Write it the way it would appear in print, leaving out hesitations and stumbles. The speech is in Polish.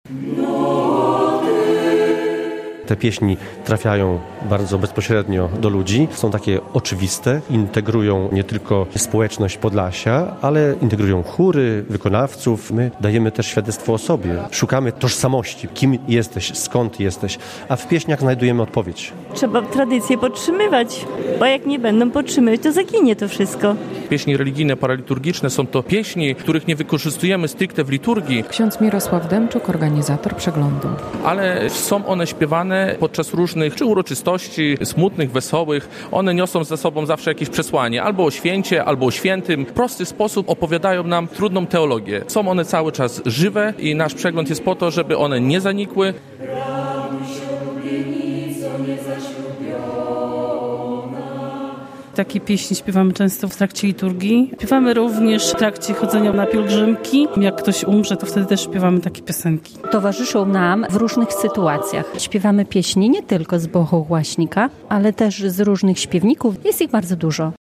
Te pieśni trafiają bardzo bezpośrednio do ludzi, są takie oczywiste, integrują nie tylko społeczność Podlasia, ale integrują chóry, wykonawców. My dajemy też świadectwo o sobie, szukamy tożsamości, kim jesteś, skąd jesteś, a w pieśniach znajdujemy odpowiedź. Trzeba tradycję podtrzymywać, bo jak nie będą podtrzymywać, to zaginie to wszystko. Pieśni religijne, paraliturgiczne są to pieśni, których nie wykorzystujemy stricte w liturgii. Ksiądz Mirosław Dębczuk, organizator przeglądu. Ale są one śpiewane podczas różnych czy uroczystości, smutnych, wesołych. One niosą ze sobą zawsze jakieś przesłanie, albo o święcie, albo o świętym. W prosty sposób opowiadają nam trudną teologię. Są one cały czas żywe i nasz przegląd jest po to, żeby one nie zanikły. Takie pieśni śpiewamy często w trakcie liturgii. Śpiewamy również w trakcie chodzenia na pielgrzymki. Jak ktoś umrze, to wtedy też śpiewamy takie piosenki. Towarzyszą nam w różnych sytuacjach. Śpiewamy pieśni nie tylko z bohogłaśnika, ale też z różnych śpiewników. Jest ich bardzo dużo.